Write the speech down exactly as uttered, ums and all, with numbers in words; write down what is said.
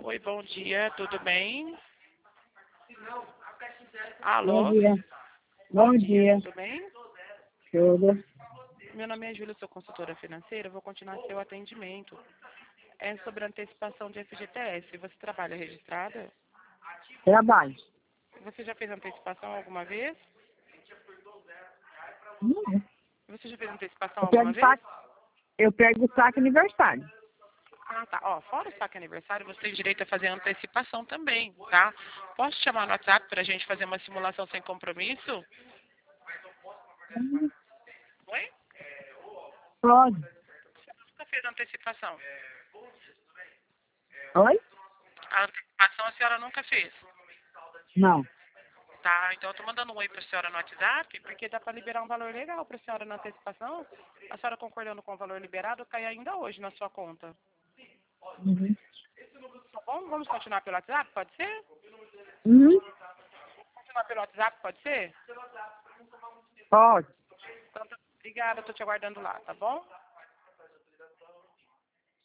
Oi, bom dia, tudo bem? Bom Alô? dia. Bom dia. Tudo bem? Tudo. Meu nome é Júlia, sou consultora financeira, vou continuar seu atendimento. É sobre antecipação de F G T S. Você trabalha registrada? Trabalho. Você já fez antecipação alguma vez? Não. Você já fez antecipação Eu pego alguma vez? saque, eu pego o saque aniversário. Ah, tá. Ó, fora o saque aniversário, você tem direito a fazer antecipação também, tá? Posso te chamar no WhatsApp para a gente fazer uma simulação sem compromisso? Hum, Oi? Pode. Você nunca fez antecipação? Oi? A antecipação a senhora nunca fez? Não. Tá, então eu tô mandando um oi pra senhora no WhatsApp, porque dá para liberar um valor legal pra senhora na antecipação. A senhora concordando com o valor liberado, cai ainda hoje na sua conta. Uhum. Tá bom? Vamos continuar pelo WhatsApp, pode ser? Uhum. Continuar pelo WhatsApp, pode ser? Pode. Então, tá. Obrigada, eu tô te aguardando lá, tá bom?